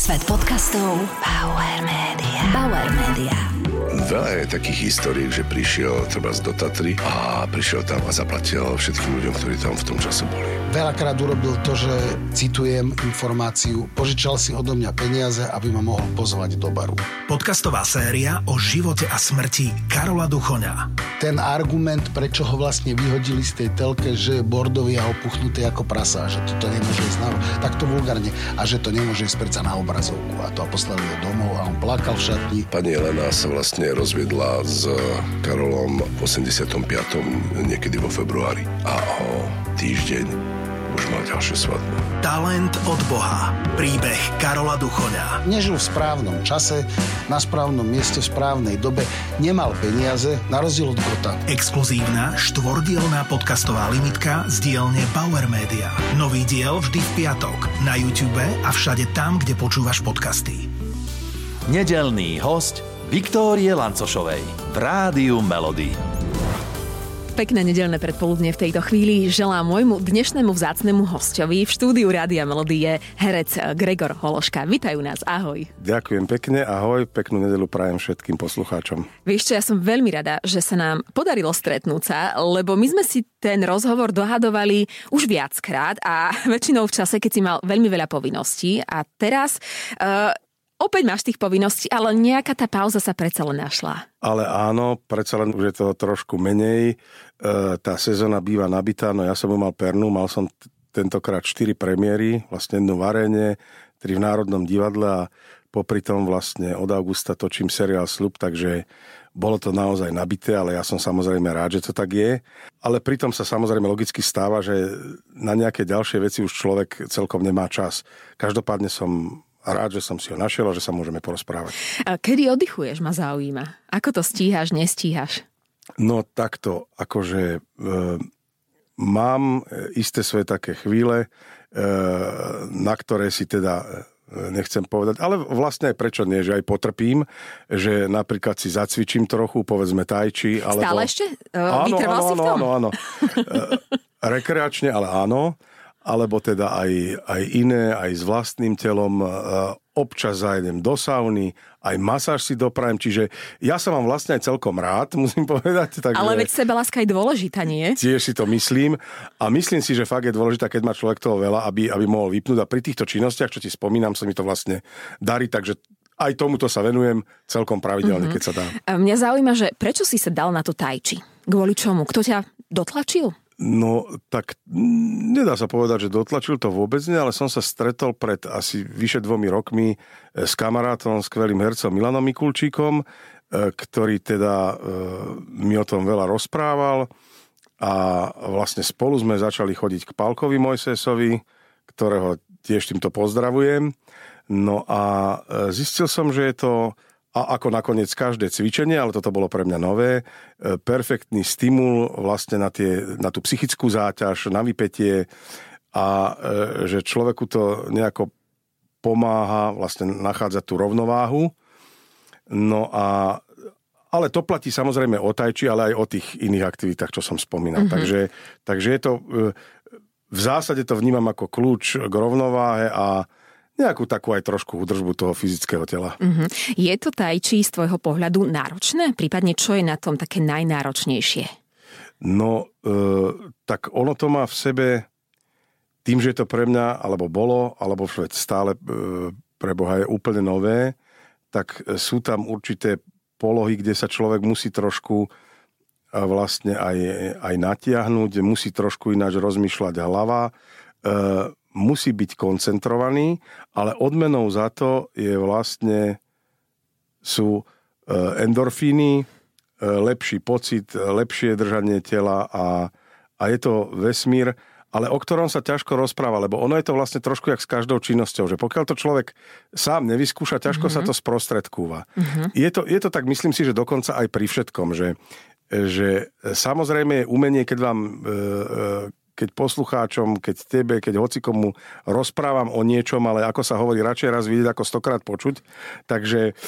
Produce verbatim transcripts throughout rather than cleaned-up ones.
Svet podcastov Bauer Media. Bauer Media. Veľa je takých histórií, že prišiel treba do Tatry a prišiel tam a zaplatil všetkým ľuďom, ktorí tam v tom čase boli. Veľakrát urobil to, že citujem informáciu, požičal si odo mňa peniaze, aby ma mohol pozvať do baru. Podcastová séria o živote a smrti Karola Duchoňa. Ten argument, prečo ho vlastne vyhodili z tej telke, že je bordový a opuchnutý ako prasa, že toto nemôže ísť na, takto vulgárne, a že to nemôže ísť predsa na obrazovku. A to a poslali ho domov a on plakal v šatni. Pani Elena sa vlastne rozviedla s Karolom v osemdesiatom piatom niekedy vo februári a o týždeň už mal ďalšiu svadbu. Talent od Boha. Príbeh Karola Duchoňa. Nežil v správnom čase, na správnom mieste, v správnej dobe, nemal peniaze, na rozdiel od Gota. Exkluzívna štvordielna podcastová limitka z dielne Bauer Media. Nový diel vždy v piatok na YouTube a všade tam, kde počúvaš podcasty. Nedeľný hosť Viktórie Lancošovej v Rádiu Melody. Pekné nedeľné predpoludne v tejto chvíli želám môjmu dnešnému vzácnemu hosťovi. V štúdiu Rádia Melody je herec Gregor Hološka. Vítajú nás, ahoj. Ďakujem pekne, ahoj, peknú nedeľu prajem všetkým poslucháčom. Vieš čo, ja som veľmi rada, že sa nám podarilo stretnúť sa, lebo my sme si ten rozhovor dohadovali už viackrát a väčšinou v čase, keď si mal veľmi veľa povinností a teraz... Uh, Opäť máš tých povinností, ale nejaká tá pauza sa predsa len našla. Ale áno, predsa len už je to trošku menej. E, tá sezóna býva nabitá, no ja som ju mal pernú, mal som t- tentokrát štyri premiéry, vlastne jednu v Aréne, tri v Národnom divadle a popri tom vlastne od augusta točím seriál Sľub, takže bolo to naozaj nabité, ale ja som samozrejme rád, že to tak je. Ale pritom sa samozrejme logicky stáva, že na nejaké ďalšie veci už človek celkom nemá čas. Každopádne som... a rád, že som si ho našiel a že sa môžeme porozprávať. A kedy oddychuješ, ma zaujíma. Ako to stíhaš, nestíhaš? No takto, akože e, mám isté svoje také chvíle, e, na ktoré si teda e, nechcem povedať, ale vlastne aj prečo nie, že aj potrpím, že napríklad si zacvičím trochu, povedzme tajči. Alebo... Stále ešte? E, áno, vytrval áno, si v tom? áno, áno, áno. E, rekreačne, ale áno. Alebo teda aj, aj iné, aj s vlastným telom. Občas zajdem do sauny, aj masáž si doprajem, čiže ja sa mám vlastne aj celkom rád, musím povedať. Takže ale veď sebaláska je dôležitá, nie? Tiež si to myslím a myslím si, že fakt je dôležitá, keď má človek toho veľa, aby, aby mohol vypnúť a pri týchto činnostiach, čo ti spomínam, sa mi to vlastne darí, takže aj tomuto sa venujem celkom pravidelne, mm-hmm. keď sa dá. Mňa zaujíma, že prečo si sa dal na to tajči? Kvôli čomu? Kto ťa dotlačil? No, tak nedá sa povedať, že dotlačil to vôbec nie, ale som sa stretol pred asi vyše dvomi rokmi s kamarátom, skvelým hercom Milanom Mikulčíkom, ktorý teda mi o tom veľa rozprával a vlastne spolu sme začali chodiť k Pálkovi Mojsesovi, ktorého tiež týmto pozdravujem. No a zistil som, že je to... A ako nakoniec každé cvičenie, ale toto bolo pre mňa nové, perfektný stimul vlastne na, tie, na tú psychickú záťaž, na vypätie a že človeku to nejako pomáha vlastne nachádzať tú rovnováhu. No a ale to platí samozrejme o tajči, ale aj o tých iných aktivitách, čo som spomínal. Mm-hmm. Takže, takže je to, v zásade to vnímam ako kľúč k rovnováhe a nejakú takú aj trošku údržbu toho fyzického tela. Uh-huh. Je to tajči z tvojho pohľadu náročné? Prípadne čo je na tom také najnáročnejšie? No, e, tak ono to má v sebe, tým, že je to pre mňa, alebo bolo, alebo stále e, pre Boha je úplne nové, tak sú tam určité polohy, kde sa človek musí trošku vlastne aj, aj natiahnuť, musí trošku ináč rozmýšľať hlava, e, musí byť koncentrovaný, ale odmenou za to je vlastne sú endorfíny, lepší pocit, lepšie držanie tela a, a je to vesmír, ale o ktorom sa ťažko rozpráva, lebo ono je to vlastne trošku jak s každou činnosťou, že pokiaľ to človek sám nevyskúša, ťažko mm-hmm. sa to sprostredkúva. Mm-hmm. Je to, je to tak, myslím si, že dokonca aj pri všetkom, že, že samozrejme je umenie, keď vám... E, e, keď poslucháčom, keď tebe, keď hocikomu rozprávam o niečom, ale ako sa hovorí, radšej raz vidieť, ako stokrát počuť. Takže,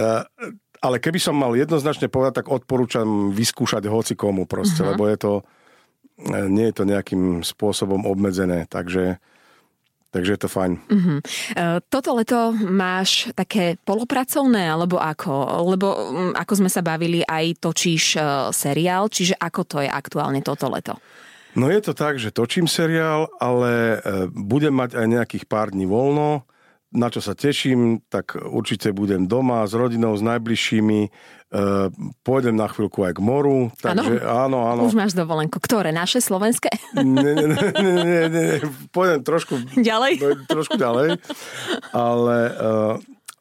ale keby som mal jednoznačne povedať, tak odporúčam vyskúšať hocikomu proste, uh-huh. lebo je to, nie je to nejakým spôsobom obmedzené. Takže, Takže je to fajn. Uh-huh. Toto leto máš také polopracovné, alebo ako? Lebo ako sme sa bavili, aj točíš seriál, čiže ako to je aktuálne toto leto? No je to tak, že točím seriál, ale budem mať aj nejakých pár dní voľno, na čo sa teším, tak určite budem doma s rodinou, s najbližšími, pôjdem na chvíľku aj k moru, takže áno, áno. Už máš dovolenku. Ktoré? Naše, slovenské? Nie, nie, nie, nie, nie. Pôjdem trošku ďalej, trošku ďalej, ale uh,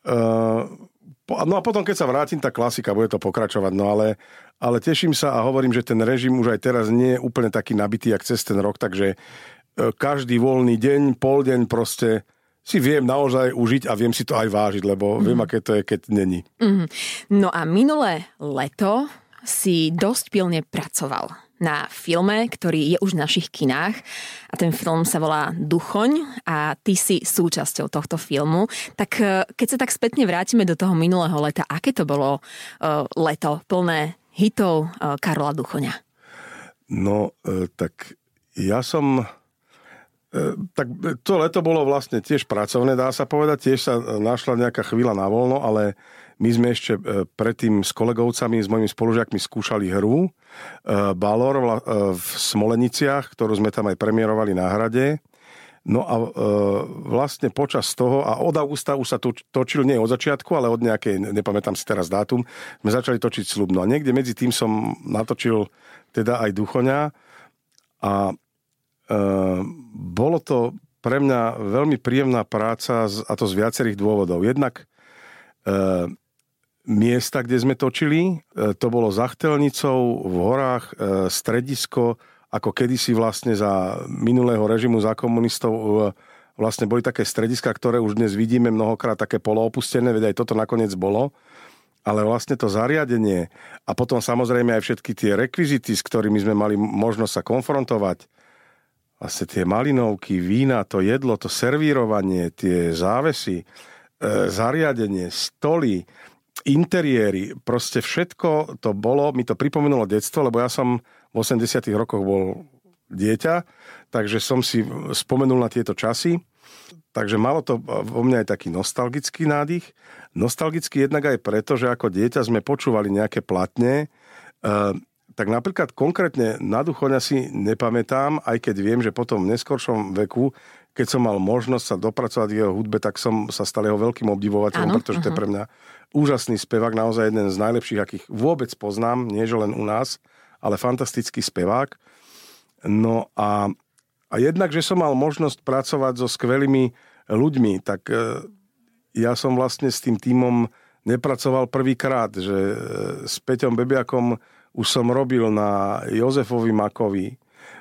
uh, no a potom, keď sa vrátim, tá klasika, bude to pokračovať, no ale, ale teším sa a hovorím, že ten režim už aj teraz nie je úplne taký nabitý, jak cez ten rok, takže uh, každý voľný deň, pol deň proste si viem naozaj užiť a viem si to aj vážiť, lebo mm. viem, aké to je, keď není. Mm. No a minulé leto si dosť pilne pracoval na filme, ktorý je už v našich kinách a ten film sa volá Duchoň a ty si súčasťou tohto filmu. Tak keď sa tak spätne vrátime do toho minulého leta, aké to bolo uh, leto plné hitov uh, Karola Duchoňa? No, uh, tak ja som... Tak to leto bolo vlastne tiež pracovné, dá sa povedať, tiež sa našla nejaká chvíľa na voľno, ale my sme ešte predtým s kolegovcami, s mojimi spolužiakmi skúšali hru Balor v Smoleniciach, ktorú sme tam aj premiérovali na hrade. No a vlastne počas toho, a od augusta už sa to točil, nie od začiatku, ale od nejakej, nepamätám si teraz dátum, sme začali točiť Sľub. No a niekde medzi tým som natočil teda aj Duchoňa a Uh, bolo to pre mňa veľmi príjemná práca a to z viacerých dôvodov. Jednak uh, miesta, kde sme točili, uh, to bolo za Chtelnicou v horách, uh, stredisko, ako kedysi vlastne za minulého režimu, za komunistov uh, vlastne boli také strediska, ktoré už dnes vidíme mnohokrát také poloopustené, veď aj toto nakoniec bolo. Ale vlastne to zariadenie a potom samozrejme aj všetky tie rekvizity, s ktorými sme mali možnosť sa konfrontovať, vlastne tie malinovky, vína, to jedlo, to servírovanie, tie závesy, e, zariadenie, stoly, interiéry, proste všetko to bolo, mi to pripomenulo detstvo, lebo ja som v osemdesiatych rokoch bol dieťa, takže som si spomenul na tieto časy. Takže malo to vo mne aj taký nostalgický nádych. Nostalgický jednak aj preto, že ako dieťa sme počúvali nejaké platne, e, tak napríklad konkrétne na Duchoňa si nepamätám, aj keď viem, že potom v neskoršom veku, keď som mal možnosť sa dopracovať v jeho hudbe, tak som sa stal jeho veľkým obdivovateľom, pretože uh-huh. to je pre mňa úžasný spevák, naozaj jeden z najlepších, akých vôbec poznám, nie že len u nás, ale fantastický spevák. No a, a jednak, že som mal možnosť pracovať so skvelými ľuďmi, tak e, ja som vlastne s tým tímom nepracoval prvýkrát, že e, s Peťom Bebiakom už som robil na Jozefovi Makovi,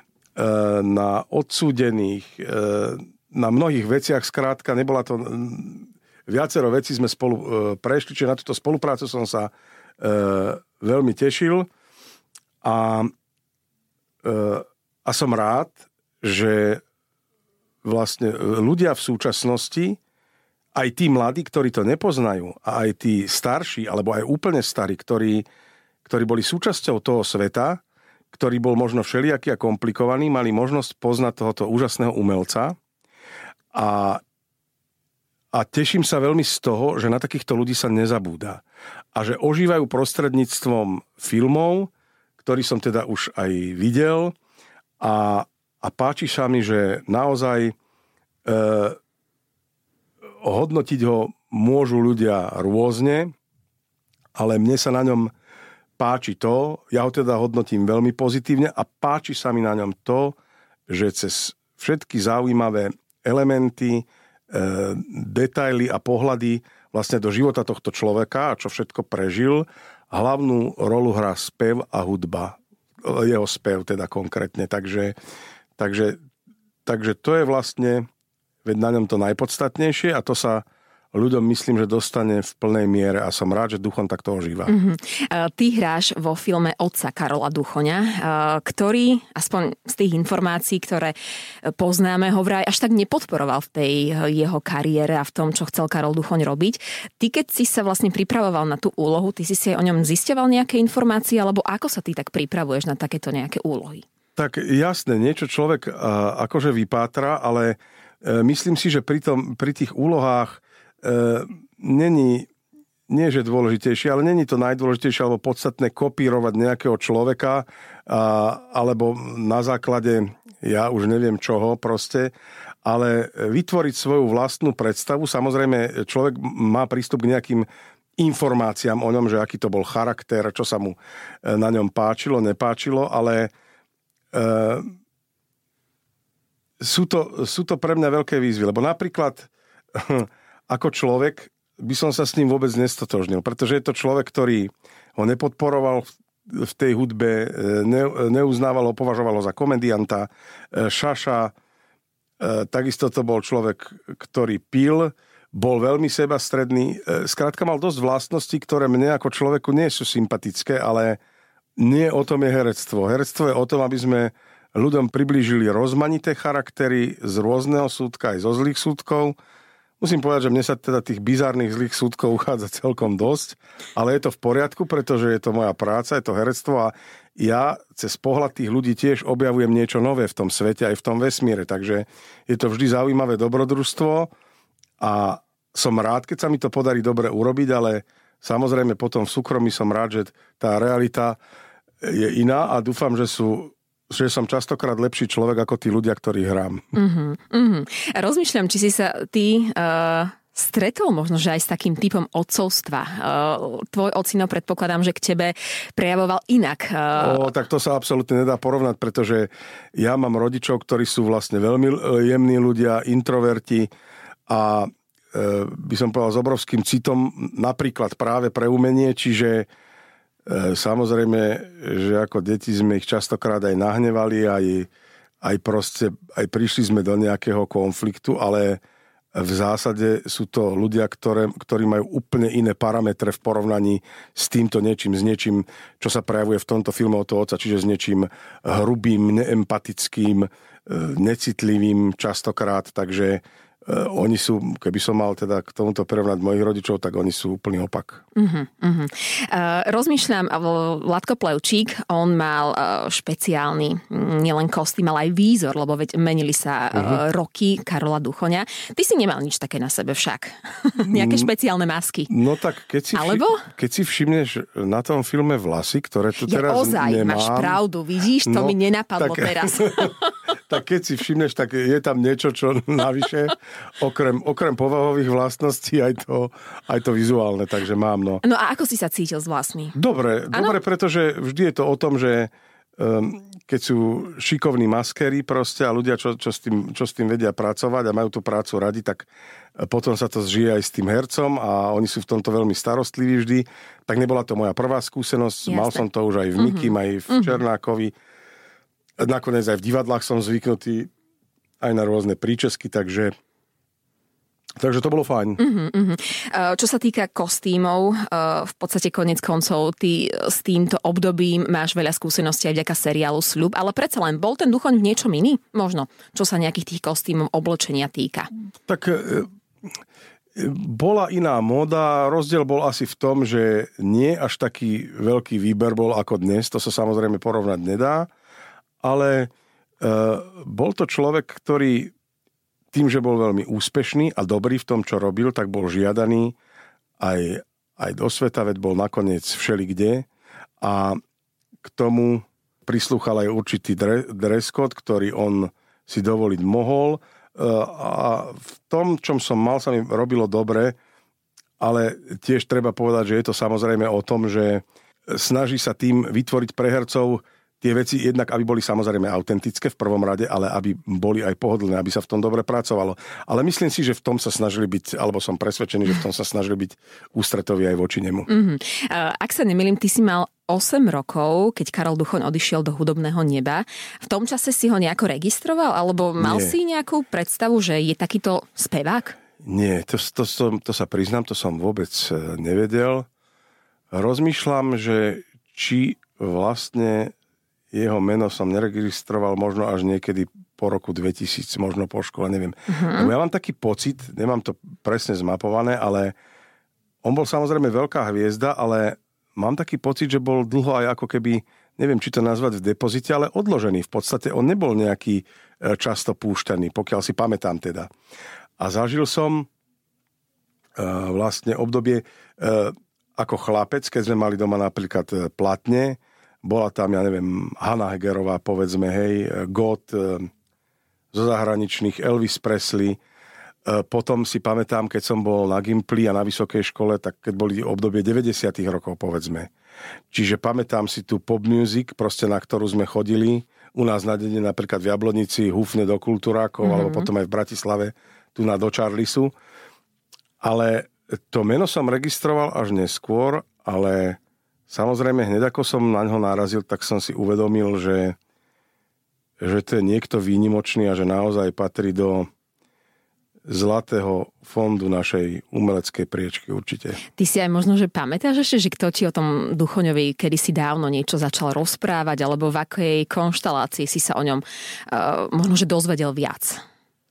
na Odsúdených, na mnohých veciach, skrátka, nebola to... Viacero vecí sme spolu prešli, čiže na túto spoluprácu som sa veľmi tešil a, a som rád, že vlastne ľudia v súčasnosti, aj tí mladí, ktorí to nepoznajú, a aj tí starší, alebo aj úplne starí, ktorí ktorí boli súčasťou toho sveta, ktorý bol možno všelijaký a komplikovaný, mali možnosť poznať tohoto úžasného umelca. A, a teším sa veľmi z toho, že na takýchto ľudí sa nezabúda. A že ožívajú prostredníctvom filmov, ktorý som teda už aj videl. A, a páči sa mi, že naozaj e, hodnotiť ho môžu ľudia rôzne, ale mne sa na ňom páči to, ja ho teda hodnotím veľmi pozitívne a páči sa mi na ňom to, že cez všetky zaujímavé elementy, e, detaily a pohľady vlastne do života tohto človeka a čo všetko prežil, hlavnú rolu hrá spev a hudba. Jeho spev teda konkrétne. Takže, takže, takže to je vlastne veď na ňom to najpodstatnejšie a to sa ľuďom myslím, že dostane v plnej miere a som rád, že Duchoň takto ožíva. Mm-hmm. Ty hráš vo filme otca Karola Duchoňa, ktorý, aspoň z tých informácií, ktoré poznáme, ho vraj až tak nepodporoval v tej jeho kariére a v tom, čo chcel Karol Duchoň robiť. Ty, keď si sa vlastne pripravoval na tú úlohu, ty si si o ňom zisťoval nejaké informácie, alebo ako sa ty tak pripravuješ na takéto nejaké úlohy? Tak jasné, niečo človek akože vypátra, ale myslím si, že pri, tom, pri tých úlohách e, není, nie že dôležitejšie, ale není to najdôležitejšie alebo podstatné kopírovať nejakého človeka a, alebo na základe, ja už neviem čoho proste, ale vytvoriť svoju vlastnú predstavu. Samozrejme, človek má prístup k nejakým informáciám o ňom, že aký to bol charakter, čo sa mu na ňom páčilo, nepáčilo, ale e, sú, to, sú to pre mňa veľké výzvy. Lebo napríklad ako človek by som sa s ním vôbec nestotožnil, pretože je to človek, ktorý ho nepodporoval v tej hudbe, ne, neuznával ho, považoval ho za komedianta, šaša, takisto to bol človek, ktorý pil, bol veľmi sebastredný, skrátka mal dosť vlastností, ktoré mne ako človeku nie sú sympatické, ale nie o tom je herectvo. Herectvo je o tom, aby sme ľuďom priblížili rozmanité charaktery z rôzneho súdka aj zo zlých súdkov. Musím povedať, že mne sa teda tých bizárnych zlých súdkov uchádza celkom dosť, ale je to v poriadku, pretože je to moja práca, je to herectvo a ja cez pohľad tých ľudí tiež objavujem niečo nové v tom svete, aj v tom vesmíre, takže je to vždy zaujímavé dobrodružstvo a som rád, keď sa mi to podarí dobre urobiť, ale samozrejme potom v súkromí som rád, že tá realita je iná a dúfam, že sú že som častokrát lepší človek ako tí ľudia, ktorí hrám. Uh-huh, uh-huh. Rozmýšľam, či si sa ty uh, stretol možno, že aj s takým typom otcovstva. Uh, tvoj ocino, predpokladám, že k tebe prejavoval inak. Uh... O, tak to sa absolútne nedá porovnať, pretože ja mám rodičov, ktorí sú vlastne veľmi jemní ľudia, introverti a uh, by som povedal s obrovským citom napríklad práve pre umenie, čiže samozrejme, že ako deti sme ich častokrát aj nahnevali, aj, aj proste, aj prišli sme do nejakého konfliktu, ale v zásade sú to ľudia, ktoré, ktorí majú úplne iné parametre v porovnaní s týmto niečím, s niečím, čo sa prejavuje v tomto filme od toho otca, čiže s niečím hrubým, neempatickým, necitlivým častokrát, takže Uh, oni sú, keby som mal teda k tomuto prirovnať mojich rodičov, tak oni sú úplný opak. Uh-huh, uh-huh. Uh, rozmýšľam, Vladko Plevčík, on mal uh, špeciálny nielen kostým, ale aj výzor, lebo veď menili sa uh, uh-huh. roky Karola Duchoňa. Ty si nemal nič také na sebe však. Nejaké špeciálne masky. No tak, keď si, Alebo? Vši- keď si všimneš na tom filme vlasy, ktoré tu ja teraz ozaj, nemám. Máš pravdu, vidíš, to no, mi nenapadlo tak, teraz. Tak keď si všimneš, tak je tam niečo, čo navyše Okrem, okrem povahových vlastností aj to, aj to vizuálne, takže mám. No. no a ako si sa cítil s vlasmi? Dobre, ano? dobre, pretože vždy je to o tom, že um, keď sú šikovní maskéri proste a ľudia, čo, čo, s tým, čo s tým vedia pracovať a majú tú prácu radi, tak potom sa to zžije aj s tým hercom a oni sú v tomto veľmi starostliví vždy. Tak nebola to moja prvá skúsenosť, Jasne. mal som to už aj v Mikim, uh-huh. aj v uh-huh. Černákovi. Nakoniec aj v divadlách som zvyknutý aj na rôzne príčesky, takže Takže to bolo fajn. Uh-huh, uh-huh. Čo sa týka kostýmov, v podstate koniec koncov, ty s týmto obdobím máš veľa skúseností aj vďaka seriálu Sľub, ale predsa len bol ten Duchoň v niečom iný? Možno, čo sa nejakých tých kostýmov, oblečenia týka. Tak bola iná móda, rozdiel bol asi v tom, že nie až taký veľký výber bol ako dnes, to sa samozrejme porovnať nedá, ale bol to človek, ktorý tým, že bol veľmi úspešný a dobrý v tom, čo robil, tak bol žiadaný aj, aj do sveta, veď bol nakoniec všelikde. A k tomu prislúchal aj určitý dress code, ktorý on si dovoliť mohol. A v tom, čom som mal, sa mi robilo dobre, ale tiež treba povedať, že je to samozrejme o tom, že snaží sa tým vytvoriť pre hercov tie veci jednak, aby boli samozrejme autentické v prvom rade, ale aby boli aj pohodlné, aby sa v tom dobre pracovalo. Ale myslím si, že v tom sa snažili byť, alebo som presvedčený, že v tom sa snažili byť ústretoví aj voči nemu. Mm-hmm. Ak sa nemýlim, ty si mal osem rokov, keď Karol Duchoň odišiel do hudobného neba. V tom čase si ho nejako registroval? Alebo mal Nie. si nejakú predstavu, že je takýto spevák? Nie, to, to, som, to sa priznám, to som vôbec nevedel. Rozmýšľam, že či vlastne jeho meno som neregistroval možno až niekedy po roku dvetisíc, možno po škole, neviem. Uh-huh. Lebo ja mám taký pocit, nemám to presne zmapované, ale on bol samozrejme veľká hviezda, ale mám taký pocit, že bol dlho aj ako keby neviem, či to nazvať v depozite, ale odložený. V podstate on nebol nejaký často púšťaný, pokiaľ si pamätám teda. A zažil som uh, vlastne obdobie uh, ako chlapec, keď sme mali doma napríklad platne, bola tam, ja neviem, Hanna Hegerová, povedzme, hej, God uh, zo zahraničných, Elvis Presley. Uh, potom si pamätám, keď som bol na Gimply a na vysokej škole, tak keď boli obdobie deväťdesiatych rokov, povedzme. Čiže pamätám si tú pop music, proste na ktorú sme chodili. U nás na dene napríklad v Jablonici húfne do Kultúrákov, mm-hmm. alebo potom aj v Bratislave, tu na do Charlisu. Ale to meno som registroval až neskôr, ale samozrejme hneď ako som na ňo narazil, tak som si uvedomil, že, že to je niekto výnimočný a že naozaj patrí do zlatého fondu našej umeleckej priečky určite. Ty si aj možno, že pamätáš ešte, že kto ti o tom Duchoňovi kedysi dávno niečo začal rozprávať, alebo v akej konštalácii si sa o ňom uh, možno, že dozvedel viac?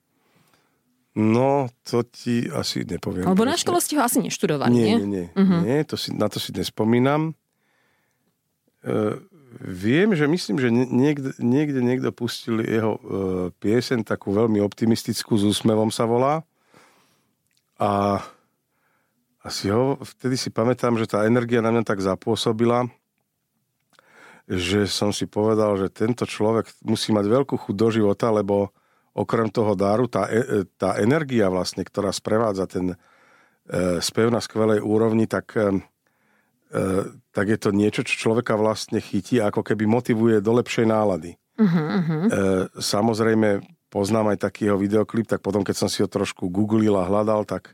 No, to ti asi nepoviem. Lebo na škole ste ho asi neštudovali, nie? Nie, nie, nie. Uh-huh. nie to si, na to si nespomínam. Uh, Viem, že myslím, že niekde, niekde niekto pustil jeho e, pieseň, takú veľmi optimistickú, s úsmevom sa volá. A asi ho, vtedy si pamätám, že tá energia na mňa tak zapôsobila, že som si povedal, že tento človek musí mať veľkú chuť do života, lebo okrem toho dáru, tá, e, tá energia vlastne, ktorá sprevádza ten e, spev na skvelej úrovni, tak... E, tak je to niečo, čo človeka vlastne chytí a ako keby motivuje do lepšej nálady. Uh-huh, uh-huh. Samozrejme, poznám aj taký jeho videoklip, tak potom, keď som si ho trošku googlil a hľadal, tak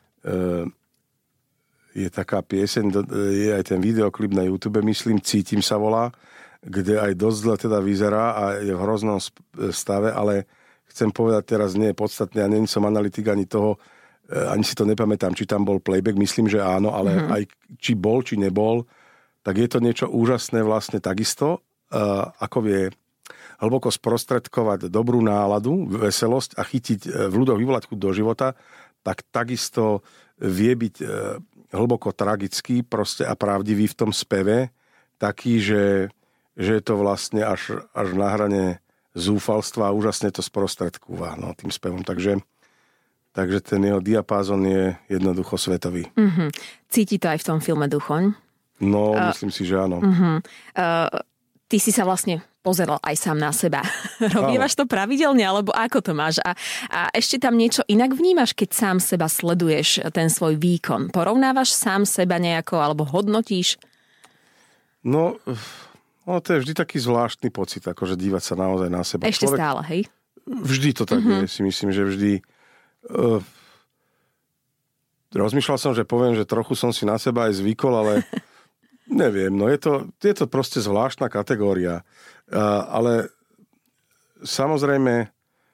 je taká pieseň, je aj ten videoklip na YouTube, myslím, Cítim sa volá, kde aj dosť zle teda vyzerá a je v hroznom stave, ale chcem povedať teraz, nie je podstatné, ja nie som analytik ani toho, ani si to nepamätám, či tam bol playback, myslím, že áno, ale mm-hmm. aj či bol, či nebol, tak je to niečo úžasné vlastne takisto, uh, ako vie hlboko sprostredkovať dobrú náladu, veselosť a chytiť v ľuďoch, vyvolať chuť do života, tak takisto vie byť uh, hlboko tragický proste a pravdivý v tom speve, taký, že, že je to vlastne až, až na hrane zúfalstva a úžasne to sprostredkúva no, tým spevom, takže Takže ten jeho diapázon je jednoducho svetový. Uh-huh. Cíti to aj v tom filme Duchoň? No, uh, myslím si, že áno. Uh-huh. Uh, ty si sa vlastne pozeral aj sám na seba. Robívaš to pravidelne, alebo ako to máš? A, a ešte tam niečo inak vnímaš, keď sám seba sleduješ ten svoj výkon? Porovnávaš sám seba nejako, alebo hodnotíš? No, no to je vždy taký zvláštny pocit, akože dívať sa naozaj na seba. Ešte Človek, stále, hej? Vždy to tak uh-huh. je, si myslím, že vždy... Uh, rozmýšľal som, že poviem, že trochu som si na seba aj zvykol, ale neviem, no je to, je to proste zvláštna kategória. Uh, ale samozrejme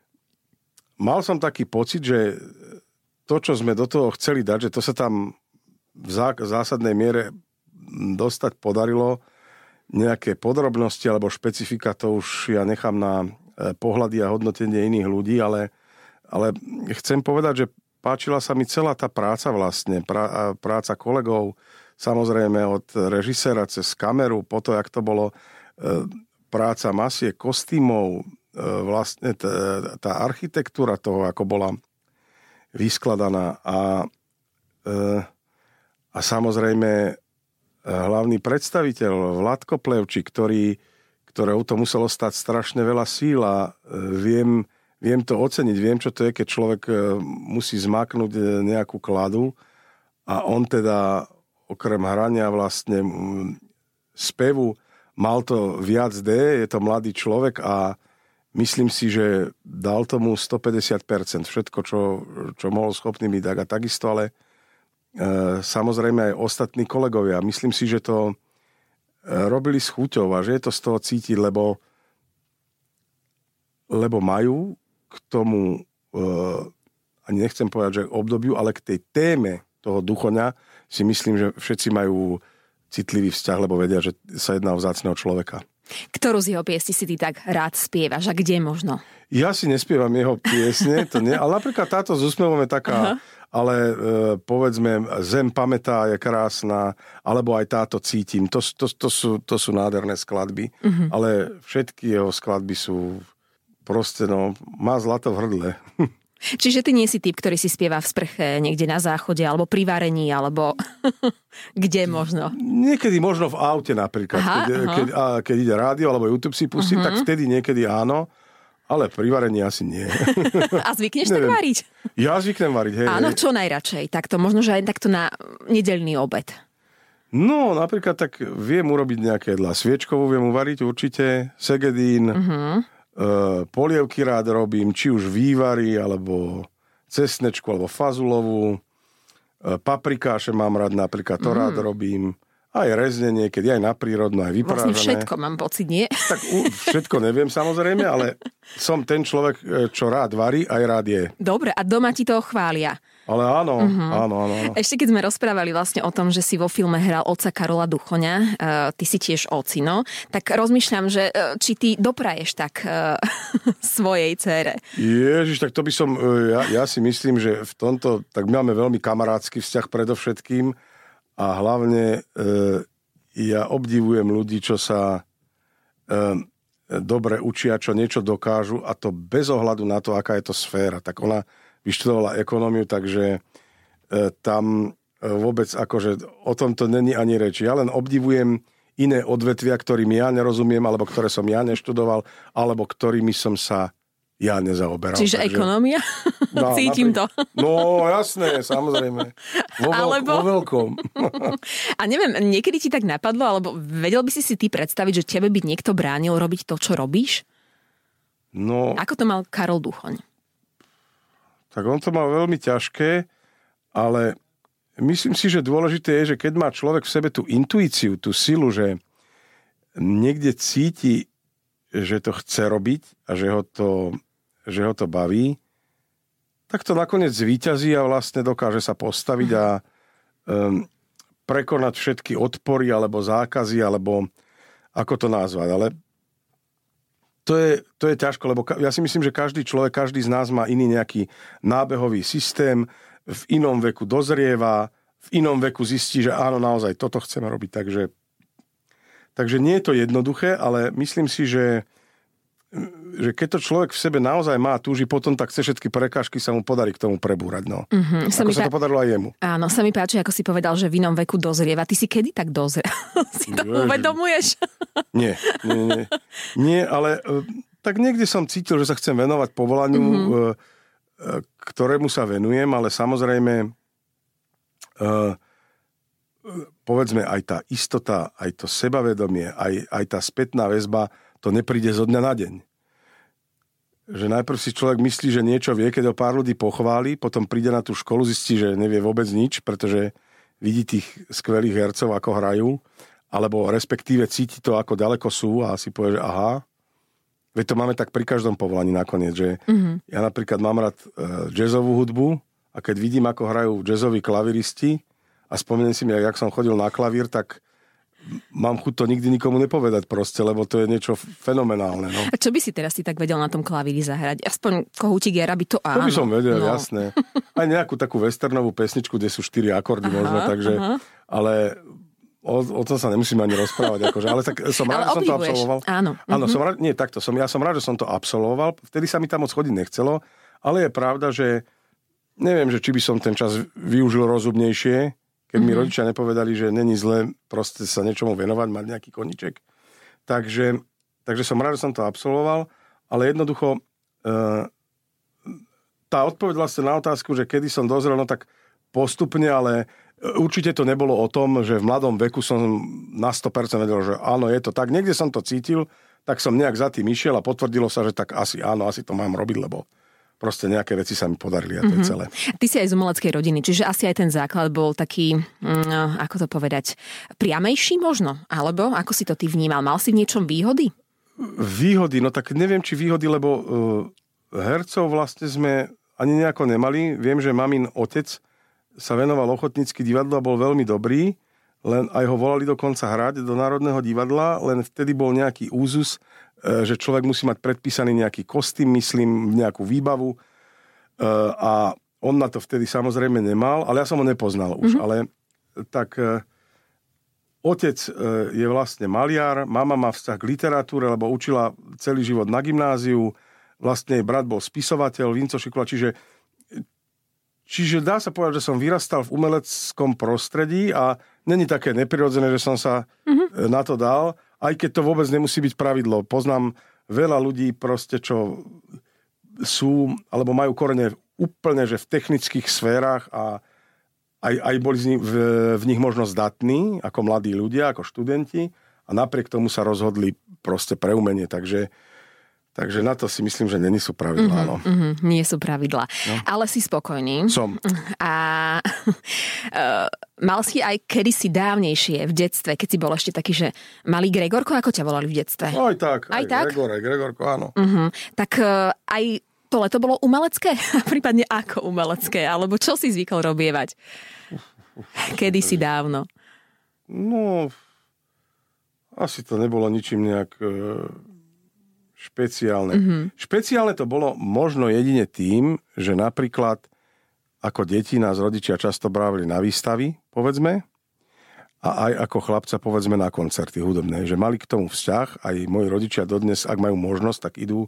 mal som taký pocit, že to, čo sme do toho chceli dať, že to sa tam v zásadnej miere dostať podarilo. Nejaké podrobnosti alebo špecifika, to už ja nechám na pohľady a hodnotenie iných ľudí, ale Ale chcem povedať, že páčila sa mi celá tá práca vlastne, prá, práca kolegov, samozrejme od režiséra cez kameru, po to, jak to bolo, práca masie, kostýmov, vlastne tá, tá architektúra toho, ako bola vyskladaná a, a samozrejme hlavný predstaviteľ Vladko Plevčík, ktorý, ktorého to muselo stať strašne veľa síl a viem, Viem to oceniť, viem, čo to je, keď človek musí zmáknuť nejakú kladu a on teda okrem hrania vlastne spevu mal to viac D, je to mladý človek a myslím si, že dal tomu stopäťdesiat percent všetko, čo, čo mohol schopný byť tak a takisto, ale e, samozrejme aj ostatní kolegovia. Myslím si, že to robili s chuťou a že je to z toho cítiť, lebo, lebo majú k tomu, uh, ani nechcem povedať, že obdobiu, ale k tej téme toho Duchoňa si myslím, že všetci majú citlivý vzťah, lebo vedia, že sa jedná o vzácneho človeka. Ktorú z jeho piesní si ty tak rád spievaš a kde možno? Ja si nespievam jeho piesne, to nie, ale napríklad táto s úsmevom je taká, uh-huh. ale e, povedzme Zem pamätá je krásna, alebo aj táto Cítim, to, to, to, sú, to sú nádherné skladby, uh-huh. ale všetky jeho skladby sú proste, no, má zlato v hrdle. Čiže ty nie si typ, ktorý si spieva v sprche niekde na záchode, alebo pri varení, alebo kde možno? Niekedy možno v aute napríklad. Aha, keď, aha. Keď, a, keď ide rádio alebo YouTube si pustím, uh-huh. tak vtedy niekedy áno, ale pri varení asi nie. A zvykneš tak variť? Ja zvyknem variť, hej. Áno, čo najradšej? Takto, možno, že aj takto na nedeľný obed. No, napríklad tak viem urobiť nejaké jedlá. Sviečkovú viem uvariť určite, segedín, uh-huh. Uh, polievky rád robím, či už vývary, alebo cesnečku, alebo fazulovú. Uh, paprikáše mám rád, napríklad to mm. rád robím. Aj rezne niekedy, aj na prírodno, aj vyprážené. Vlastne všetko mám pocit, nie? Tak uh, všetko neviem samozrejme, ale som ten človek, čo rád varí, aj rád je. Dobre, a doma ti to chvália. Ale áno, uh-huh. áno, áno, áno. Ešte keď sme rozprávali vlastne o tom, že si vo filme hral otca Karola Duchoňa, uh, ty si tiež ocino, tak rozmýšľam, že uh, či ty dopraješ tak uh, svojej dcére. Ježiš, tak to by som, uh, ja, ja si myslím, že v tomto, tak my máme veľmi kamarátsky vzťah predovšetkým a hlavne uh, ja obdivujem ľudí, čo sa uh, dobre učia, čo niečo dokážu a to bez ohľadu na to, aká je to sféra. Tak ona vyštudovala ekonómiu, takže e, tam e, vôbec akože o tomto není ani reči. Ja len obdivujem iné odvetvia, ktorým ja nerozumiem, alebo ktoré som ja neštudoval, alebo ktorými som sa ja nezaoberal. Čiže takže ekonómia? No, cítim napríklad, to. No jasné, samozrejme. Vo, alebo... vo veľkom. A neviem, niekedy ti tak napadlo, alebo vedel by si si ty predstaviť, že tebe by niekto bránil robiť to, čo robíš? No... Ako to mal Karol Duchoň? Tak on to mal veľmi ťažké, ale myslím si, že dôležité je, že keď má človek v sebe tú intuíciu, tú silu, že niekde cíti, že to chce robiť a že ho to, že ho to baví, tak to nakoniec zvíťazí a vlastne dokáže sa postaviť a um, prekonať všetky odpory alebo zákazy, alebo ako to nazvať. Ale To je, to je ťažko, lebo ja si myslím, že každý človek, každý z nás má iný nejaký nábehový systém, v inom veku dozrieva, v inom veku zistí, že áno, naozaj toto chceme robiť. Takže, takže nie je to jednoduché, ale myslím si, že, že keď to človek v sebe naozaj má, túži potom, tak chce všetky prekážky sa mu podarí k tomu prebúrať. No. Mm-hmm. Ako sa, sa to podarilo aj jemu. Áno, sa mi páči, ako si povedal, že v inom veku dozrieva. Ty si kedy tak dozrel? Si to Ježi. Uvedomuješ? Nie, nie, nie. Nie, ale tak niekde som cítil, že sa chcem venovať povolaniu, mm-hmm. ktorému sa venujem, ale samozrejme povedzme aj tá istota, aj to sebavedomie, aj, aj tá spätná väzba, to nepríde zo dňa na deň. Že najprv si človek myslí, že niečo vie, keď ho pár ľudí pochváli, potom príde na tú školu, zistí, že nevie vôbec nič, pretože vidí tých skvelých hercov, ako hrajú, alebo respektíve cíti to, ako ďaleko sú a si povie, že aha, veď to máme tak pri každom povolaní nakoniec, že mm-hmm. ja napríklad mám rád uh, jazzovú hudbu a keď vidím, ako hrajú jazzoví klaviristi a spomeniem si mi, jak som chodil na klavír, tak mám chuť to nikdy nikomu nepovedať proste, lebo to je niečo fenomenálne. No. A čo by si teraz si tak vedel na tom klavíri zahrať? Aspoň Kohútik jara by to áno. To by som vedel, no. Jasné. Aj nejakú takú westernovú pesničku, kde sú štyri akordy aha, možno, takže, aha. ale o, o tom sa nemusím ani rozprávať. Akože, ale tak som rád, že som to absolvoval. Áno. Áno, som rád, nie, takto. Som, ja som rád, že som to absolvoval. Vtedy sa mi tam moc chodiť nechcelo, ale je pravda, že neviem, že či by som ten čas využil rozumnejšie, keď mi rodičia nepovedali, že není zle proste sa niečomu venovať, mať nejaký koníček. Takže, takže som rád, že som to absolvoval, ale jednoducho e, tá odpoveď vlastne na otázku, že kedy som dozrel, no tak postupne, ale určite to nebolo o tom, že v mladom veku som na sto percent vedel, že áno, je to tak. Niekde som to cítil, tak som nejak za tým išiel a potvrdilo sa, že tak asi áno, asi to mám robiť, lebo proste nejaké veci sa mi podarili a to mm-hmm. je celé. Ty si aj z umeleckej rodiny, čiže asi aj ten základ bol taký, mm, ako to povedať, priamejší možno? Alebo ako si to ty vnímal? Mal si v niečom výhody? Výhody? No tak neviem, či výhody, lebo uh, hercov vlastne sme ani nejako nemali. Viem, že mamin otec sa venoval ochotnícky divadlu a bol veľmi dobrý, len aj ho volali dokonca hrať do Národného divadla, len vtedy bol nejaký úzus, že človek musí mať predpísaný nejaký kostým, myslím, nejakú výbavu a on na to vtedy samozrejme nemal, ale ja som ho nepoznal už, mm-hmm. ale tak otec je vlastne maliar, mama má vzťah k literatúre, lebo učila celý život na gymnáziu, vlastne jej brat bol spisovateľ, Vinco Šikula, čiže Čiže dá sa povedať, že som vyrastal v umeleckom prostredí a není také neprirodzené, že som sa mm-hmm. na to dal, aj keď to vôbec nemusí byť pravidlo. Poznám veľa ľudí proste, čo sú, alebo majú korene úplne, že v technických sférach a aj, aj boli z nich, v, v nich možno zdatní, ako mladí ľudia, ako študenti a napriek tomu sa rozhodli proste pre umenie, takže Takže na to si myslím, že není sú pravidlá. Mm-hmm, mm-hmm, nie sú pravidlá. No. Ale si spokojný. Som. A uh, mal si aj kedysi dávnejšie v detstve, keď si bol ešte taký, že malý Gregorko, ako ťa volali v detstve? Aj tak. Aj, aj tak? Gregor, aj Gregorko, áno. Uh-huh. Tak uh, aj to leto bolo umelecké? Prípadne ako umelecké? Alebo čo si zvykol robievať? Kedysi dávno. No, asi to nebolo ničím nejak... Uh... špeciálne. Mm-hmm. Špeciálne to bolo možno jedine tým, že napríklad ako deti nás rodičia často brávali na výstavy, povedzme, a aj ako chlapca, povedzme, na koncerty hudobné. Že mali k tomu vzťah, aj moji rodičia dodnes, ak majú možnosť, tak idú uh,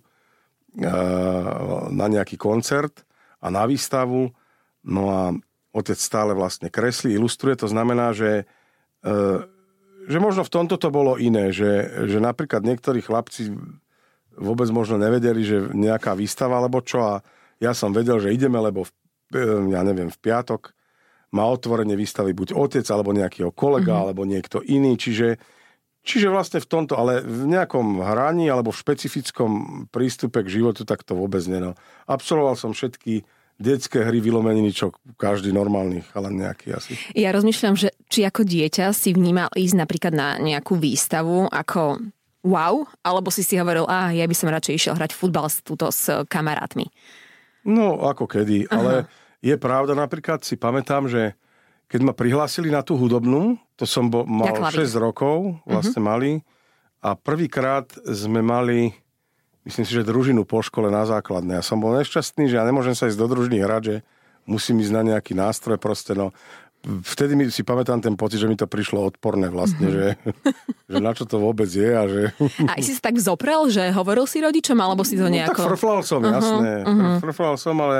na nejaký koncert a na výstavu. No a otec stále vlastne kreslí, ilustruje. To znamená, že, uh, že možno v tomto to bolo iné, že, že napríklad niektorí chlapci vôbec možno nevedeli, že nejaká výstava alebo čo a ja som vedel, že ideme, lebo v, ja neviem, v piatok má otvorenie výstavy buď otec alebo nejakého kolega mm-hmm. alebo niekto iný, čiže, čiže vlastne v tomto, ale v nejakom hraní alebo v špecifickom prístupe k životu tak to vôbec nie. No. Absolvoval som všetky detské hry, vylomeniny, čo každý normálny chalan nejaký asi. Ja rozmýšľam, že či ako dieťa si vnímal ísť napríklad na nejakú výstavu ako wow, alebo si si hovoril, a ja by som radšej išiel hrať futbal túto s kamarátmi. No, ako kedy, Aha. ale je pravda, napríklad si pamätám, že keď ma prihlásili na tú hudobnú, to som bol, mal ja šesť rokov, vlastne uh-huh. mali, a prvýkrát sme mali, myslím si, že družinu po škole na základnej. Ja som bol nešťastný, že ja nemôžem sa ísť do družiny hrať, že musím ísť na nejaký nástroj, proste no. Vtedy mi si pamätám ten pocit, že mi to prišlo odporné vlastne, mm-hmm. že, že na čo to vôbec je a že... A si sa tak vzoprel, že hovoril si rodičom, alebo si to nejako... No tak frflal som, uh-huh, jasné. Uh-huh. Frflal som, ale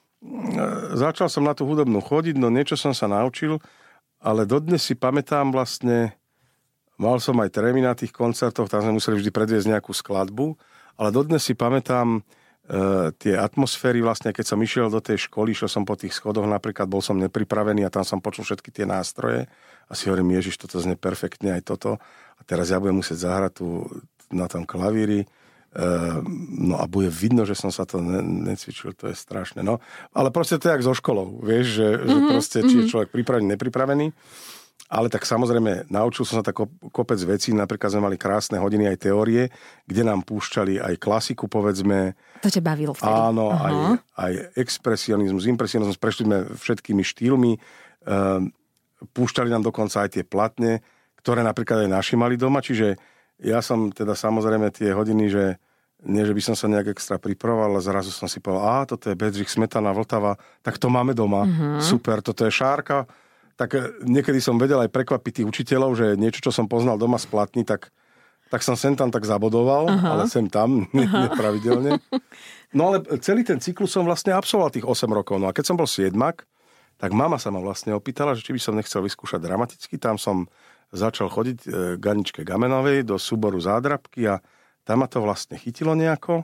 začal som na tú hudobnú chodiť, no niečo som sa naučil, ale dodnes si pamätám vlastne, mal som aj trémy na tých koncertoch, tam sme museli vždy predviesť nejakú skladbu, ale dodnes si pamätám Uh, tie atmosféry vlastne, keď som išiel do tej školy, šiel som po tých schodoch, napríklad bol som nepripravený a tam som počul všetky tie nástroje a si hovorím, Ježiš, toto znie perfektne aj toto a teraz ja budem musieť zahrať tu na tom klavíri uh, no a bude vidno, že som sa to ne, necvičil, to je strašné, no. Ale proste to je jak so školou, vieš, že, mm-hmm, že proste, či je človek pripravený, nepripravený. Ale tak samozrejme, naučil som sa tak kopec vecí, napríklad sme mali krásne hodiny aj teórie, kde nám púšťali aj klasiku, povedzme. To ťa bavilo vtedy. Áno, uh-huh. aj, aj expresionizmus, impresionizmus, prešli sme všetkými štýlmi, um, púšťali nám dokonca aj tie platne, ktoré napríklad aj naši mali doma, čiže ja som teda samozrejme tie hodiny, že nie, že by som sa nejak extra pripravoval, ale zrazu som si povedal, á, toto je Bedřich Smetana, Vltava, tak to máme doma, uh-huh. super, toto je Šárka. Tak niekedy som vedel aj prekvapiť tých učiteľov, že niečo, čo som poznal doma z platní, tak, tak som sem tam tak zabodoval, uh-huh. ale sem tam, uh-huh. nepravidelne. No ale celý ten cyklus som vlastne absolvoval tých osem rokov. No a keď som bol siedmak, tak mama sa ma vlastne opýtala, že či by som nechcel vyskúšať dramaticky. Tam som začal chodiť k Aničke Gamenovej do súboru Zádrabky a tam ma to vlastne chytilo nejako.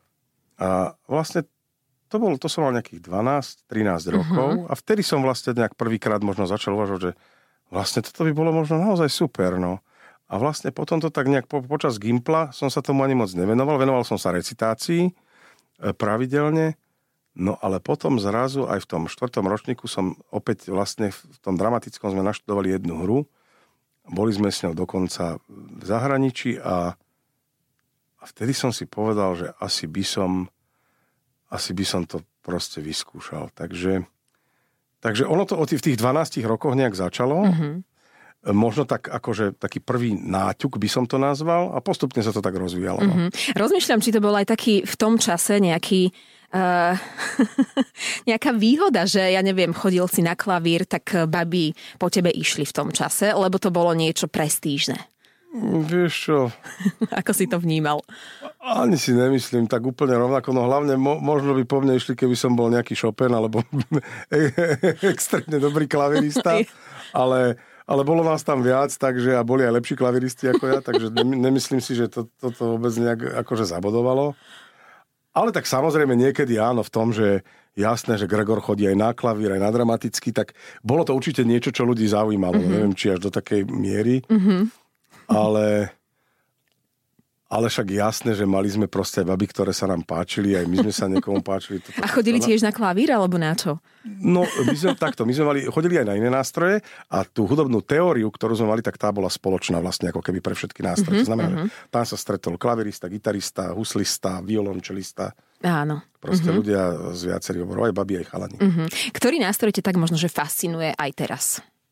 A vlastne To, bol, to som mal nejakých dvanásť trinásť rokov uh-huh. a vtedy som vlastne nejak prvýkrát možno začal uvažovať, že vlastne toto by bolo možno naozaj super, no. A vlastne potom to tak nejak po, počas Gimpla som sa tomu ani moc nevenoval. Venoval som sa recitácii e, pravidelne, no ale potom zrazu aj v tom štvrtom ročníku som opäť vlastne v tom dramatickom sme naštudovali jednu hru. Boli sme s ňou dokonca v zahraničí a, a vtedy som si povedal, že asi by som asi by som to proste vyskúšal. Takže, takže ono to v tých dvanástich rokoch nejak začalo. Mm-hmm. možno tak akože taký prvý náťuk by som to nazval a postupne sa to tak rozvíjalo. No. Mm-hmm. Rozmýšľam, či to bol aj taký v tom čase nejaký Uh, nejaká výhoda, že ja neviem, chodil si na klavír, tak babi po tebe išli v tom čase, lebo to bolo niečo prestížne. Vieš čo? Ako si to vnímal? Ani si nemyslím tak úplne rovnako, no hlavne mo- možno by po mne išli, keby som bol nejaký Chopin alebo extrémne dobrý klavirista, ale, ale bolo nás tam viac, takže a boli aj lepší klaviristi ako ja, takže nemyslím si, že to, toto vôbec nejak akože zabodovalo. Ale tak samozrejme niekedy áno v tom, že jasné, že Gregor chodí aj na klavír, aj na dramatický, tak bolo to určite niečo, čo ľudí zaujímalo. Mm-hmm. Neviem, či až do takej miery, mm-hmm. ale, ale však jasné, že mali sme proste baby, ktoré sa nám páčili, aj my sme sa niekomu páčili. Toto, a chodili tiež na klavír, alebo na čo? No, my sme takto, my sme mali, chodili aj na iné nástroje a tú hudobnú teóriu, ktorú sme mali, tak tá bola spoločná vlastne ako keby pre všetky nástroje. Mm-hmm, to znamená, mm-hmm. že tam sa stretol klavirista, gitarista, huslista, violončelista. Áno. Proste mm-hmm. ľudia z viacerých oborov, aj babi, aj chalani. Mm-hmm. Ktorý nástroj te tak možno, že fascinuje aj teraz?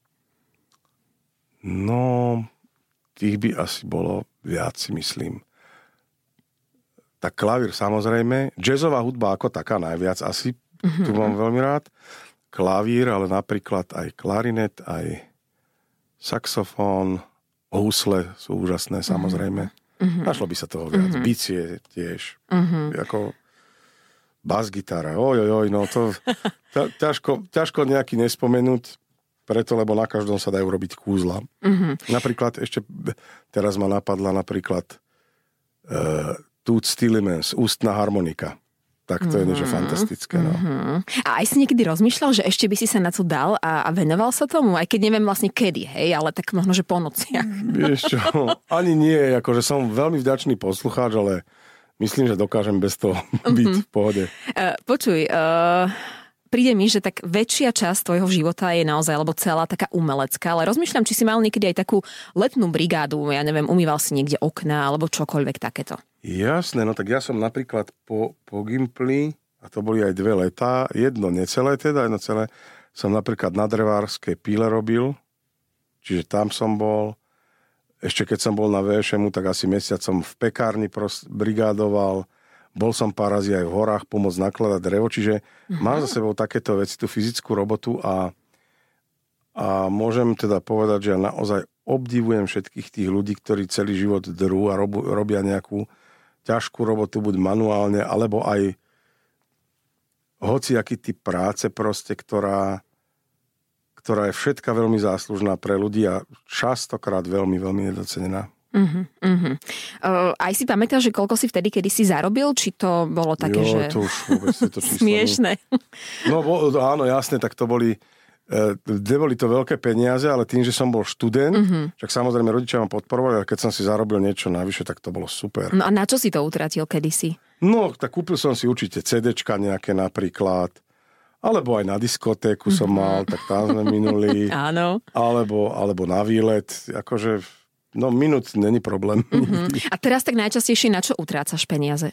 No, tých by asi bolo viac, si myslím. Tak klavír samozrejme, jazzová hudba ako taká najviac asi, mm-hmm. tu mám veľmi rád. Klavír, ale napríklad aj klarinet, aj saxofón, husle sú úžasné samozrejme. Mm-hmm. Našlo by sa toho viac. Mm-hmm. Bicie tiež. Mm-hmm. Ako bas-gitara. Ojojoj, no to ťažko, ťažko nejaký nespomenúť, preto, lebo na každom sa dajú robiť kúzla. Mm-hmm. Napríklad ešte, teraz ma napadla napríklad uh, Toots Tillemans, ústna harmonika. Tak to mm-hmm. je niečo fantastické. No. Mm-hmm. A aj si niekedy rozmýšľal, že ešte by si sa na to dal a, a venoval sa tomu? Aj keď neviem vlastne kedy, hej, ale tak možno, že po nociach. Vieš čo, ani nie, akože som veľmi vďačný poslucháč, ale myslím, že dokážem bez toho byť mm-hmm. v pohode. Uh, počuj, uh... príde mi, že tak väčšia časť tvojho života je naozaj, alebo celá taká umelecká, ale rozmýšľam, či si mal niekedy aj takú letnú brigádu, ja neviem, umýval si niekde okná, alebo čokoľvek takéto. Jasné, no tak ja som napríklad po, po Gimply, a to boli aj dve letá, jedno necelé teda, jedno celé, som napríklad na drevárskej píle robil, čiže tam som bol. Ešte keď som bol na vé eš emu, tak asi mesiac som v pekárni prost, brigádoval. Bol som pár razy aj v horách pomôcť nakladať drevo, čiže uh-huh. mám za sebou takéto veci, tú fyzickú robotu a, a môžem teda povedať, že ja naozaj obdivujem všetkých tých ľudí, ktorí celý život drú a robu, robia nejakú ťažkú robotu, buď manuálne, alebo aj hociaký typ práce proste, ktorá, ktorá je všetka veľmi záslužná pre ľudí a častokrát veľmi, veľmi nedocenená. Uh-huh, uh-huh. Uh, aj si pamätáš, že koľko si vtedy, kedy si zarobil? Či to bolo také, jo, že... to už vôbec to smiešné. No áno, jasne, tak to boli neboli to veľké peniaze, ale tým, že som bol študent, uh-huh. však samozrejme rodičia ma podporovali, ale keď som si zarobil niečo navyše, tak to bolo super. No a na čo si to utratil kedysi? No, tak kúpil som si určite cé déčka nejaké napríklad, alebo aj na diskotéku uh-huh. som mal, tak tam sme minuli. Áno. Alebo, alebo na výlet, akože... No, minút není problém. Uh-huh. A teraz tak najčastejšie na čo utrácaš peniaze?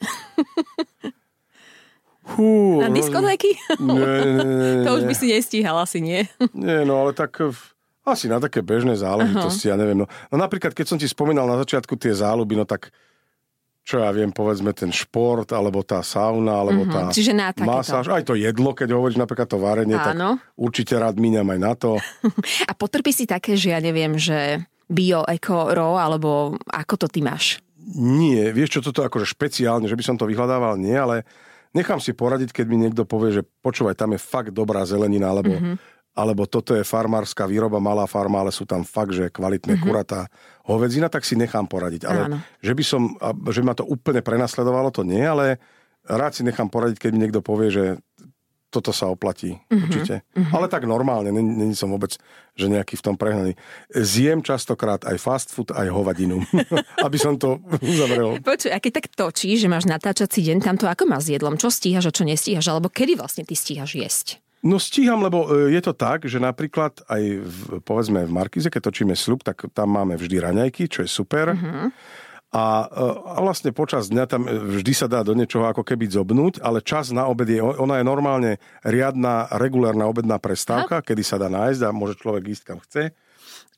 Hú, na diskotéky? Nie, nie, nie. To už by si nestíhal, asi nie. Nie, no ale tak asi na také bežné záležitosti, uh-huh. ja neviem. No, no napríklad, keď som ti spomínal na začiatku tie záľuby, no tak čo ja viem, povedzme ten šport, alebo tá sauna, alebo uh-huh. tá Čiže na masáž, aj to jedlo, keď hovoríš napríklad to varenie, Áno. tak určite rád míňam aj na to. A potrpí si také, že ja neviem, že bio, eko, raw, alebo ako to ty máš? Nie, vieš čo, toto akože špeciálne, že by som to vyhľadával, nie, ale nechám si poradiť, keď mi niekto povie, že počúvaj, tam je fakt dobrá zelenina, alebo, mm-hmm. alebo toto je farmárska výroba, malá farma, ale sú tam fakt, že kvalitné mm-hmm. kuratá hovedzina, tak si nechám poradiť. Ale Áno. že by som, že by ma to úplne prenasledovalo, to nie, ale rád si nechám poradiť, keď mi niekto povie, že toto sa oplatí, mm-hmm. určite. Mm-hmm. Ale tak normálne, není som vôbec, že nejaký v tom prehnaný. Zjem častokrát aj fast food, aj hovadinu, aby som to uzavrel. Počuj, a keď tak točíš, že máš natáčací deň, tam to ako má s jedlom? Čo stíhaš a čo nestíhaš? Alebo kedy vlastne ty stíhaš jesť? No stíham, lebo je to tak, že napríklad aj v, povedzme v Markíze, keď točíme sľub, tak tam máme vždy raňajky, čo je super. Mm-hmm. A, a vlastne počas dňa tam vždy sa dá do niečoho ako keby zobnúť, ale čas na obed je, ona je normálne riadna, regulárna obedná prestávka, Aha. kedy sa dá nájsť a môže človek ísť kam chce.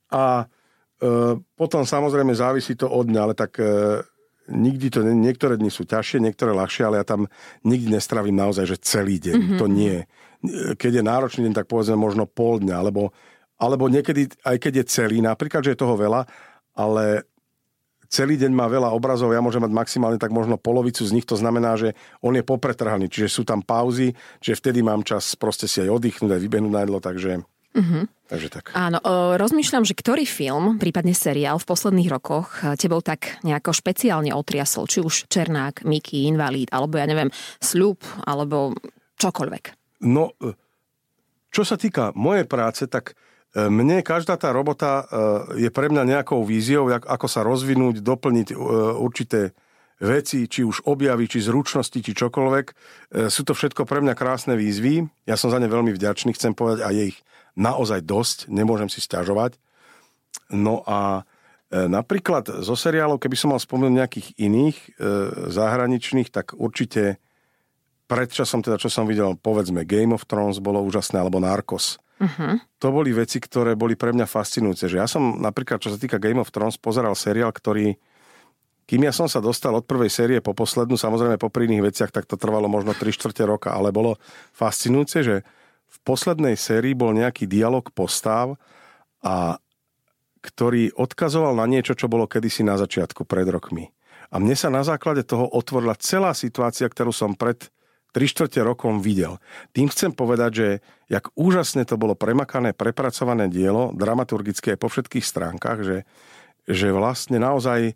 A e, potom samozrejme závisí to od dňa, ale tak e, nikdy to, niektoré dni sú ťažšie, niektoré ľahšie, ale ja tam nikdy nestravím naozaj, že celý deň. Mm-hmm. To nie. Keď je náročný deň, tak povedzme možno pol dňa, alebo, alebo niekedy, aj keď je celý, napríklad, že je toho veľa, ale celý deň má veľa obrazov, ja môžem mať maximálne tak možno polovicu z nich, to znamená, že on je popretrhaný, čiže sú tam pauzy, čiže vtedy mám čas proste si aj oddychnúť, aj vybehnúť na jedlo, takže, mm-hmm. takže tak. Áno, o, rozmýšľam, že ktorý film, prípadne seriál v posledných rokoch tebou tak nejako špeciálne otriasol, či už Černák, Mickey, Invalid, alebo ja neviem, Sľub, alebo čokoľvek. No, čo sa týka mojej práce, tak mne každá tá robota je pre mňa nejakou víziou, ako sa rozvinúť, doplniť určité veci, či už objavy, či zručnosti, či čokoľvek. Sú to všetko pre mňa krásne výzvy. Ja som za ne veľmi vďačný, chcem povedať, a je ich naozaj dosť, nemôžem si sťažovať. No a napríklad zo seriálov, keby som mal spomenúť nejakých iných zahraničných, tak určite predčasom, teda čo som videl, povedzme Game of Thrones bolo úžasné, alebo Narcos. Uh-huh. To boli veci, ktoré boli pre mňa fascinujúce. Že ja som napríklad, čo sa týka Game of Thrones, pozeral seriál, ktorý, kým ja som sa dostal od prvej série po poslednú, samozrejme po iných veciach, tak to trvalo možno tri štvrte roka, ale bolo fascinujúce, že v poslednej sérii bol nejaký dialog postav, a ktorý odkazoval na niečo, čo bolo kedysi na začiatku, pred rokmi. A mne sa na základe toho otvorila celá situácia, ktorú som pred tri štvrte rokom videl. Tým chcem povedať, že jak úžasne to bolo premakané, prepracované dielo, dramaturgické po všetkých stránkach, že, že vlastne naozaj e,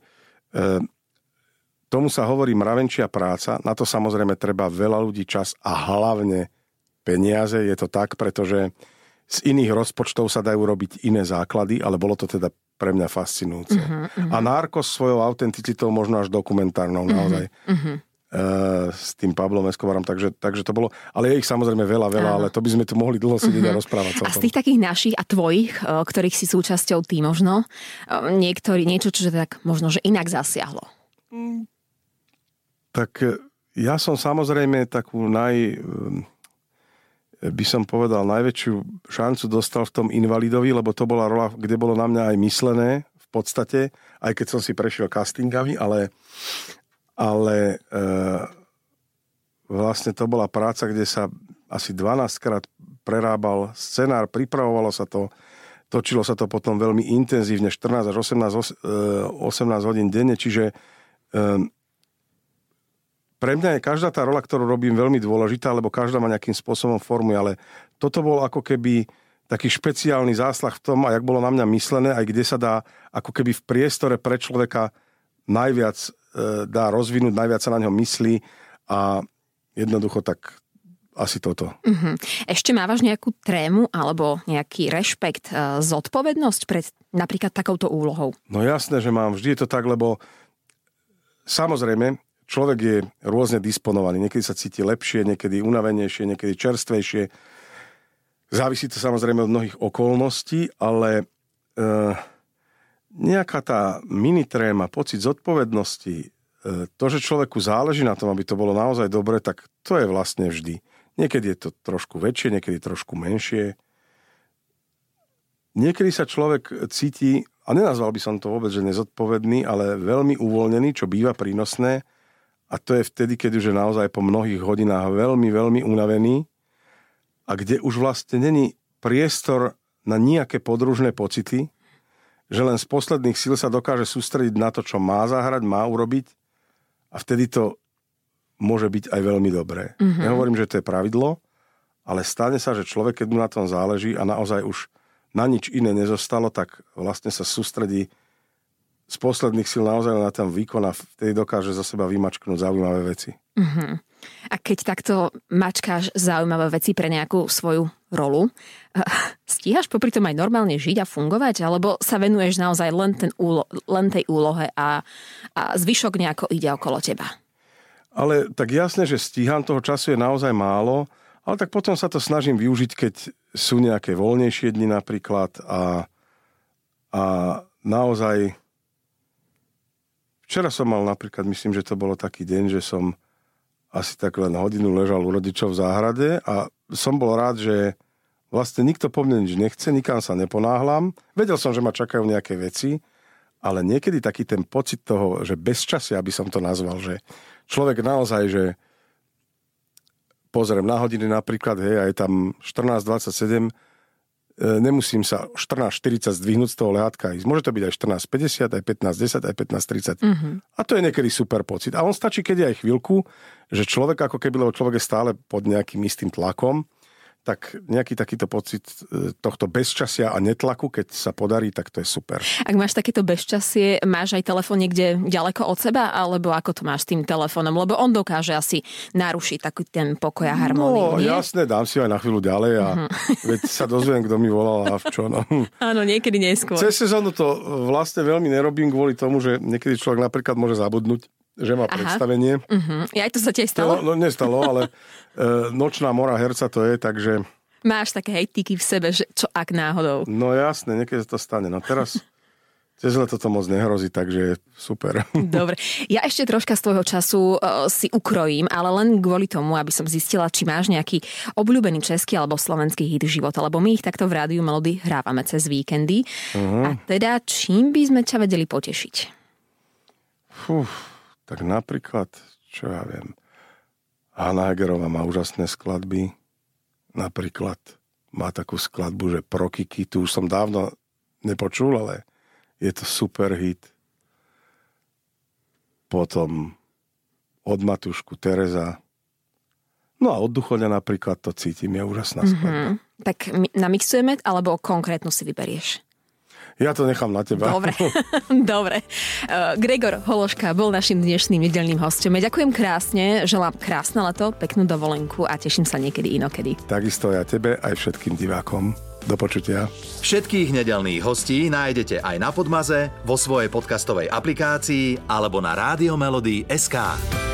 tomu sa hovorí mravenčia práca, na to samozrejme treba veľa ľudí, čas a hlavne peniaze. Je to tak, pretože z iných rozpočtov sa dajú robiť iné základy, ale bolo to teda pre mňa fascinujúce. Uh-huh, uh-huh. A Narcos svojou autenticitou, možno až dokumentárnou naozaj. Uh-huh. S tým Pablom Escobarom, takže, takže to bolo, ale je ich samozrejme veľa, veľa, ale to by sme tu mohli dlho sedieť uh-huh. a rozprávať. A z tých takých našich a tvojich, ktorých si súčasťou ty možno, niektorý, niečo, čo tak možno, že inak zasiahlo? Tak ja som samozrejme takú naj, by som povedal, najväčšiu šancu dostal v tom Invalidovi, lebo to bola rola, kde bolo na mňa aj myslené, v podstate, aj keď som si prešiel castingami, ale ale e, vlastne to bola práca, kde sa asi dvanásťkrát prerábal scenár, pripravovalo sa to, točilo sa to potom veľmi intenzívne, štrnásť až osemnásť, osemnásť hodín denne, čiže e, pre mňa je každá tá rola, ktorú robím, veľmi dôležitá, lebo každá ma nejakým spôsobom formuje, ale toto bol ako keby taký špeciálny zásah v tom, a jak bolo na mňa myslené, aj kde sa dá ako keby v priestore pre človeka najviac dá rozvinúť, najviac sa na ňo myslí, a jednoducho tak asi toto. Uh-huh. Ešte mávaš nejakú trému alebo nejaký rešpekt, zodpovednosť pred napríklad takouto úlohou? No jasné, že mám. Vždy je to tak, lebo samozrejme človek je rôzne disponovaný. Niekedy sa cíti lepšie, niekedy unavenejšie, niekedy čerstvejšie. Závisí to samozrejme od mnohých okolností, ale Uh, nejaká tá minitréma, pocit zodpovednosti, to, že človeku záleží na tom, aby to bolo naozaj dobre, tak to je vlastne vždy. Niekedy je to trošku väčšie, niekedy trošku menšie. Niekedy sa človek cíti, a nenazval by som to vôbec, že nezodpovedný, ale veľmi uvoľnený, čo býva prínosné, a to je vtedy, keď už je naozaj po mnohých hodinách veľmi, veľmi unavený, a kde už vlastne není priestor na nejaké podružné pocity, že len z posledných síl sa dokáže sústrediť na to, čo má zahrať, má urobiť, a vtedy to môže byť aj veľmi dobré. Mm-hmm. Nehovorím, že to je pravidlo, ale stane sa, že človek, keď mu na tom záleží a naozaj už na nič iné nezostalo, tak vlastne sa sústredí z posledných síl naozaj na ten výkon a vtedy dokáže za seba vymačknúť zaujímavé veci. Mm-hmm. A keď takto mačkáš zaujímavé veci pre nejakú svoju rolu, stíhaš popri tom aj normálne žiť a fungovať, alebo sa venuješ naozaj len, ten úlo- len tej úlohe a, a zvyšok nejako ide okolo teba? Ale tak jasne, že stíham, toho času je naozaj málo, ale tak potom sa to snažím využiť, keď sú nejaké voľnejšie dni napríklad, a, a naozaj včera som mal napríklad, myslím, že to bolo taký deň, že som asi tak len hodinu ležal u rodičov v záhrade a som bol rád, že vlastne nikto po mne nič nechce, nikam sa neponáhlam. Vedel som, že ma čakajú nejaké veci, ale niekedy taký ten pocit toho, že bezčasia, aby som to nazval, že človek naozaj, že pozriem na hodiny napríklad, hej, a je tam štrnásť dvadsaťsedem, nemusím sa štrnásť štyridsať zdvihnúť z toho lehátka ísť. Môže to byť aj štrnásť päťdesiat, aj pätnásť desať, aj pätnásť tridsať. Mm-hmm. A to je niekedy super pocit. A on stačí, keď je aj chvíľku, že človek ako keby, lebo človek je stále pod nejakým istým tlakom, tak nejaký takýto pocit tohto bezčasia a netlaku, keď sa podarí, tak to je super. Ak máš takéto bezčasie, máš aj telefón niekde ďaleko od seba, alebo ako to máš s tým telefónom? Lebo on dokáže asi narušiť taký ten pokoj a harmóniu, No, nie? jasné, dám si aj na chvíľu ďalej a uh-huh. veď sa dozviem, kto mi volal a v čo. No. Áno, niekedy neskôr. Cez sezónu to vlastne veľmi nerobím kvôli tomu, že niekedy človek napríklad môže zabudnúť, že má Aha. predstavenie. Uh-huh. Ja aj to sa ti aj stalo? No, no nestalo, ale e, nočná mora herca to je, takže... Máš také hejtiky v sebe, že čo ak náhodou? No jasné, niekedy to stane. No teraz cez leto to moc nehrozí, takže super. Dobre. Ja ešte troška z tvojho času uh, si ukrojím, ale len kvôli tomu, aby som zistila, či máš nejaký obľúbený český alebo slovenský hit života, lebo my ich takto v Rádiu Melody hrávame cez víkendy. Uh-huh. A teda, čím by sme ťa vedeli potešiť? Fú, tak napríklad, čo ja viem, Hanna Hegerová má úžasné skladby. Napríklad má takú skladbu, že Pro Kiki, tu už som dávno nepočul, ale je to super hit. Potom Od Matušku Tereza. No a Od Duchoňa napríklad To cítim, je úžasná skladba. Mm-hmm. Tak namixujeme, alebo konkrétnu si vyberieš? Ja to nechám na teba. Dobre, dobre. Uh, Gregor Hološka bol našim dnešným nedeľným hosťom. Ďakujem krásne, želám krásne leto, peknú dovolenku a teším sa niekedy inokedy. Takisto ja tebe aj všetkým divákom. Do počutia. Všetkých nedeľných hostí nájdete aj na Podmaze, vo svojej podcastovej aplikácii alebo na rádio melody bodka es ká.